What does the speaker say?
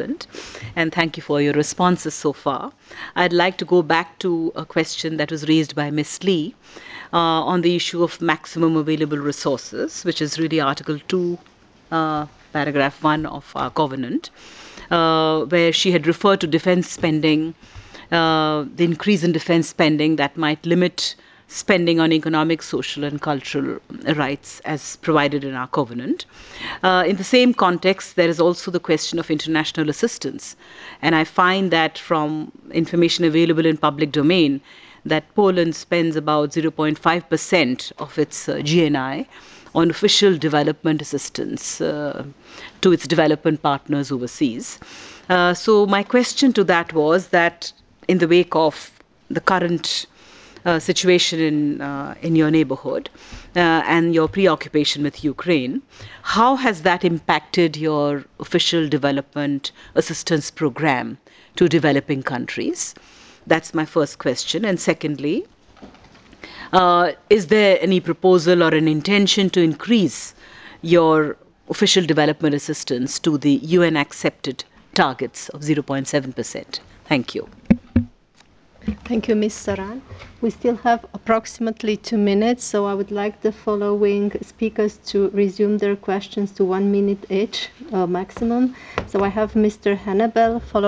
excellent. And thank you for your responses so far. I'd like to go back to a question that was raised by Ms. Lee on the issue of maximum available resources, which is really Article 2, paragraph 1 of our covenant, where she had referred to defense spending, the increase in defense spending that might limit spending on economic, social, and cultural rights as provided in our covenant. In the same context, there is also the question of international assistance. And I find that from information available in public domain, that Poland spends about 0.5% of its GNI on official development assistance to its development partners overseas. So my question to that was that in the wake of the current situation in your neighborhood and your preoccupation with Ukraine, how has that impacted your official development assistance program to developing countries? That's my first question. And secondly, is there any proposal or an intention to increase your official development assistance to the UN accepted targets of 0.7%? Thank you. Thank you, Ms. Saran. We still have approximately 2 minutes, so I would like the following speakers to resume their questions to 1 minute each maximum. So I have Mr. Hannibal, followed